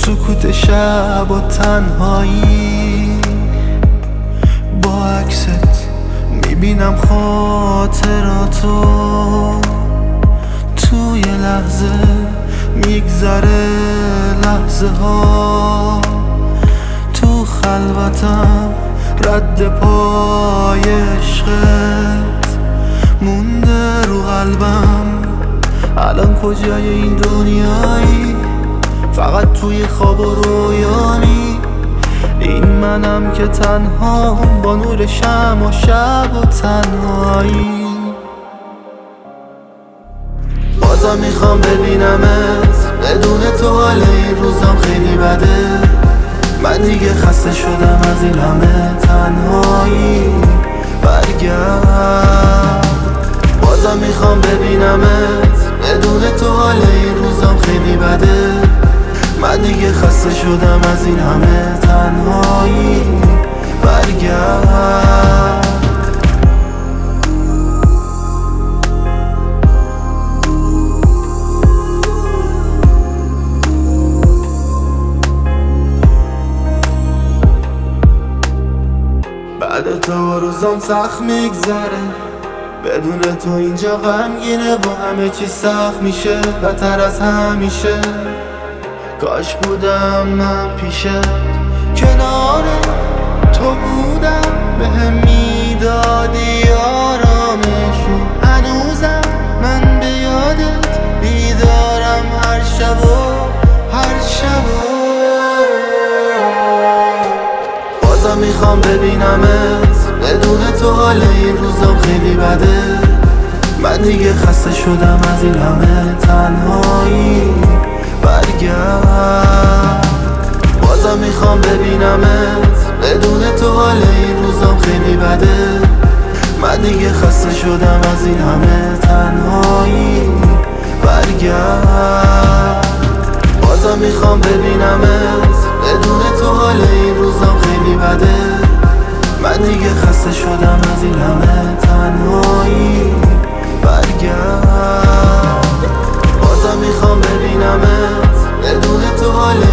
سکوت شب و تنهایی، با عکست میبینم خاطراتو. توی لحظه میگذره لحظه ها، تو خلوتم رد پای عشقت مونده رو قلبم. الان کجای این دنیایی؟ فقط توی خواب و رویانی. این منم که تنها با نور شمع و شب و تنهایی. بازم میخوام ببینمت، بدون تو حال این روزام خیلی بده. من دیگه خسته شدم از این همه تنهایی، برگرد. بازم میخوام ببینمت، بدون تو حال این روزام خیلی بده. من دیگه خسته شدم از این همه تنهایی، برگرد. بعد تو روزام سخت میگذره، بدون تو اینجا غمگینه و همه چی سخت میشه، بدتر از همیشه. کاش بودم من پیشه، کنار تو بودم، بهم میدادی آرامشو. هنوزم من به یادت بیدارم هر شب و هر شب. بازم میخوام ببینمت، بدون تو حال این روزام خیلی بده. من دیگه خسته شدم از این همه تنهایی، برگرد. بازم میخوام ببینمت، بدون تو حال این روزام خیلی بده. من دیگه خسته شدم از این همه تنهایی، برگرد. بازم میخوام ببینمت، بدون تو حال این روزام خیلی بده. من دیگه خسته شدم از این همه تنهایی، برگرد. بازم میخوام ببینمت، بدون تو حال